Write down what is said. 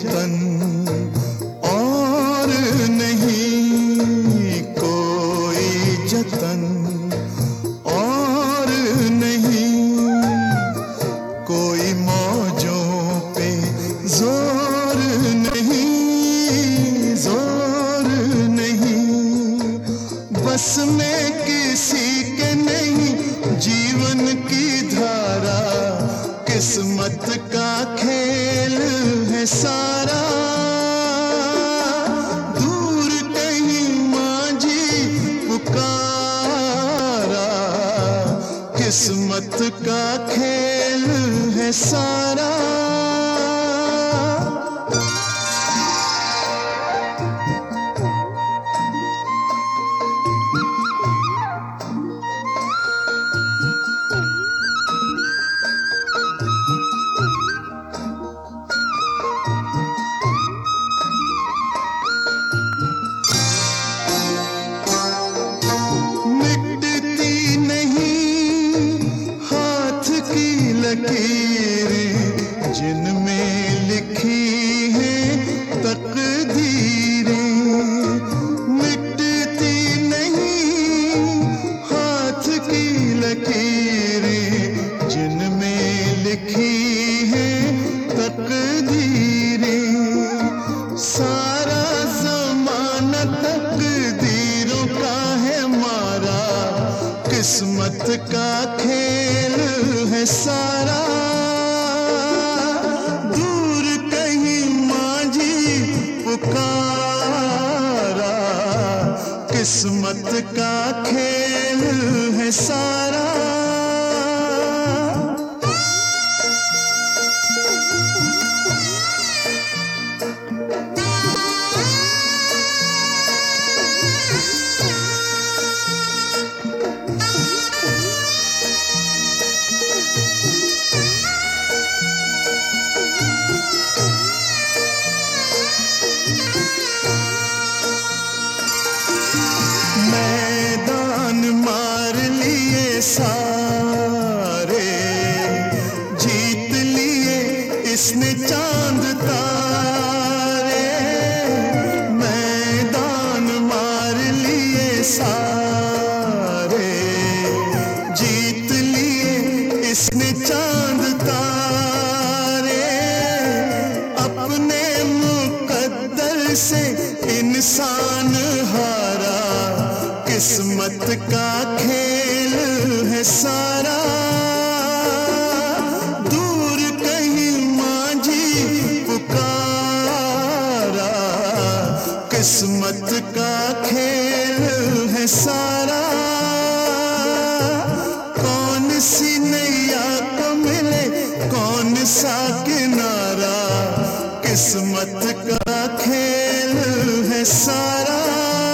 जतन और नहीं, कोई जतन और नहीं, कोई मौजों पे जोर नहीं, जोर नहीं, बस में किसी के नहीं जीवन की धारा, किस्मत का खेल है सारा। दूर कहीं मांझी पुकारा, किस्मत का खेल है सारा। लकीरें जिनमें लिखी हैं तकदीरें, मिटती नहीं हाथ की लकीरें जिनमें लिखी हैं तकदीरें। सारा ज़माना तकदीरों का है मारा, किस्मत का खेल है सारा। दूर कहीं मांझी पुकारा, किस्मत का खेल है सारा। मैदान मार लिए सारे, जीत लिए इसने चांद तारे। मैदान मार लिए सारे, जीत लिए इसने चांद तारे। अपने मुकद्दर से इंसान हारा, किस्मत का खेल है सारा। दूर कहीं मांझी पुकारा, किस्मत का खेल है सारा। कौन सी नैया को मिले कौन सा किनारा, किस्मत का खेल है सारा।